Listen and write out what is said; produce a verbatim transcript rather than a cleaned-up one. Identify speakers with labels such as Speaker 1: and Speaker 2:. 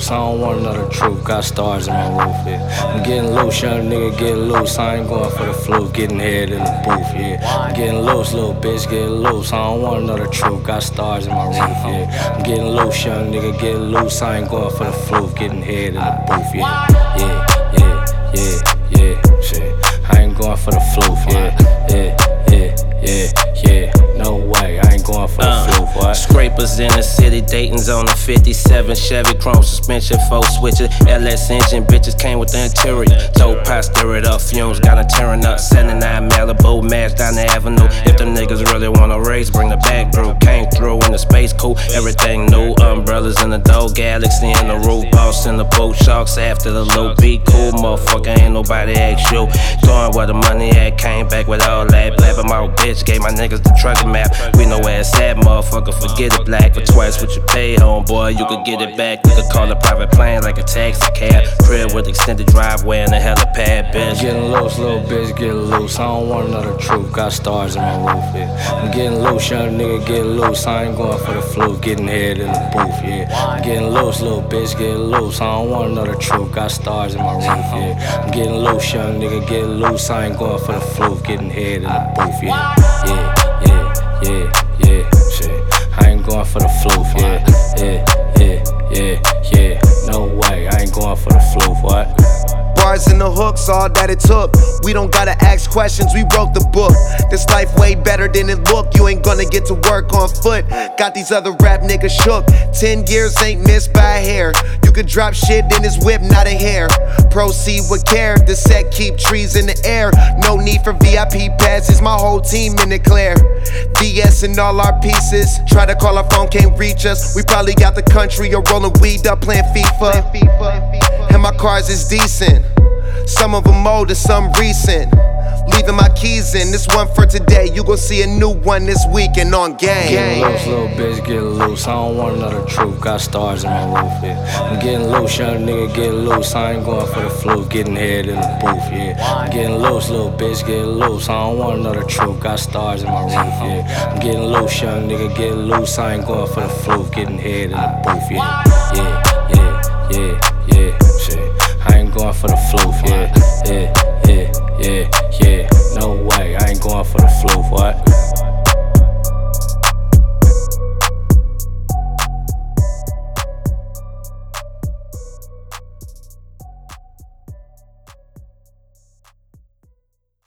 Speaker 1: loose, I don't wanna know the truth. Got stars in my roof, yeah. I'm getting loose, young nigga, get loose. I ain't going for the fluke, getting head in the booth, yeah. I'm getting loose, little bitch, get loose. I don't wanna know the truth. Got stars in my roof, yeah. I'm getting loose, young nigga, get loose. I ain't going for the fluke, getting head in the booth, yeah. Yeah, yeah, yeah, yeah, shit. I ain't going for the fluke, yeah, yeah, yeah, yeah, yeah. No way, I ain't going for the uh, fluke, what?
Speaker 2: Scrapers in the city, Dayton's on the fifty-seven Chevy, chrome suspension, four switches, L S engine, bitches came with the interior. Told Pop, stir it up, fumes, got her tearing up. seventy-nine Malibu, match down the avenue. If them niggas really wanna race, bring the back through. Came through in the space coupe, everything new. Umbrellas in the door, Galaxy in the roof, boss in the boat, sharks after the loop. Be cool, motherfucker, ain't nobody ask you. Going where the money at, came back with all that. Blabbing my bitch, gave my niggas the trucker map. We know where it's at, motherfucker, forget it, black. For twice what you pay, homeboy, you could get it back. You could call a private plane like a taxi cab. Crib with extended driveway and a helipad, bitch.
Speaker 1: Getting loose, little bitch, get loose. I don't wanna know the truth. Got stars in my roof, yeah. I'm getting loose, young nigga, get loose. I ain't going for the fluke, getting head in the booth, yeah. I'm getting loose, little bitch, get loose. I don't wanna know the truth. Got stars in my roof, yeah. I'm getting loose, young nigga, get loose. I ain't going for the fluke, getting head in the booth, yeah. Yeah, yeah, yeah, yeah, shit. I ain't going for the fluke, yeah, yeah, yeah, yeah, yeah. No way, I ain't going for the fluke, what?
Speaker 3: Bars and the hooks, all that it took. We don't gotta ask questions, we wrote the book. This life way better than it look. You ain't gonna get to work on foot. Got these other rap niggas shook. Ten years ain't missed by a hair. You could drop shit in his whip, not a hair. Proceed with care, the set keep trees in the air. No need for V I P passes, my whole team in the clear. V S and all our pieces. Try to call our phone, can't reach us. We probably got the country or rolling weed up playing FIFA. And my cars is decent. Some of them older, some recent. Leaving my keys in, this one for today. You gon' see a new one this weekend on Game.
Speaker 1: Getting loose, little bitch, get loose. I don't wanna know the truth. Got stars in my roof, yeah. I'm getting loose, young nigga, get loose. I ain't going for the fluke, getting head in the booth, yeah. I'm getting loose, little bitch, get loose. I don't wanna know the truth. Got stars in my roof, yeah. I'm getting loose, young nigga, get loose. I ain't going for the fluke, getting head in the booth, yeah. Yeah, yeah, yeah, yeah, shit. I ain't going for the fluke, yeah.